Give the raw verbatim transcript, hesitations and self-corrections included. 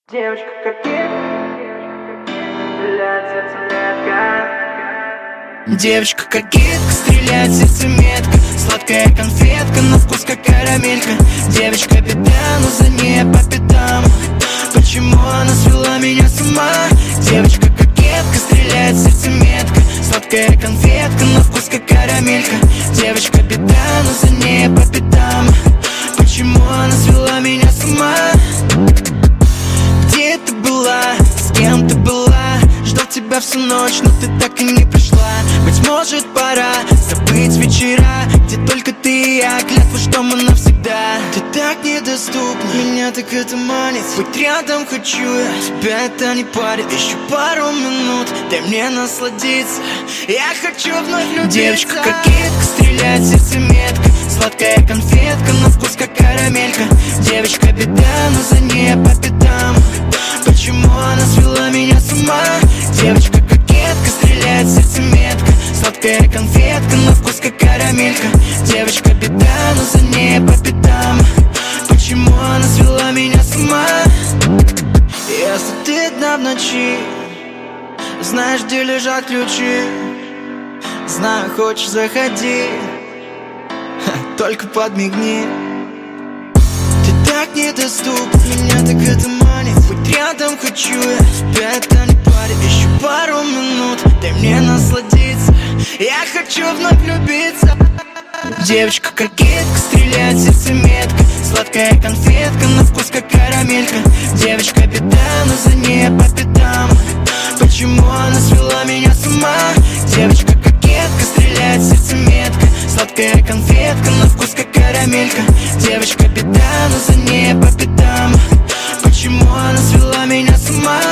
Девочка кокетка, стреляет сердце метко. Девочка кокетка, стреляет сердце метко. Сладкая конфетка, на вкус как карамелька. Девочка беда, но за ней по пятам. Почему она свела меня с ума? Девочка кокетка, стреляет сердце метко. Сладкая конфетка, на вкус как карамелька. Девочка беда, но за ней по пятам. Почему она свела меня с ума? Где ты была? С кем ты была? Ждал тебя всю ночь, но ты так и не пришла. Быть может, пора забыть вечера, где только ты и я, клятва, что мы навсегда. Ты так недоступна, меня так это манит. Быть рядом хочу я, тебя это не парит. Еще пару минут, дай мне насладиться. Я хочу вновь влюбиться. Девочка кокетка, стреляет сердце метко. Сладкая конфетка, на вкус как карамелька. Девочка беда, но за ней по пятам. Почему она свела меня с ума? Девочка кокетка, стреляет сердце метко. Сладкая конфетка, на вкус как карамелька. Девочка беда, но за ней по пятам. Почему она свела меня с ума? Если ты одна в ночи, знаешь, где лежат ключи. Знаю, хочешь, заходи, только подмигни. Ты так недоступна, меня так это манит. Быть рядом хочу я, тебя это не парит. Еще пару минут, дай мне насладиться. Я хочу вновь влюбиться. Девочка кокетка, стреляет сердце метко. Сладкая конфетка, на вкус как карамелька. Девочка беда, но за ней по пятам. Почему она свела меня с ума? Девочка кокетка, стреляет сердце метко. Сладкая конфетка, на вкус как карамелька. Девочка беда, но за ней по пятам. Почему она свела меня с ума?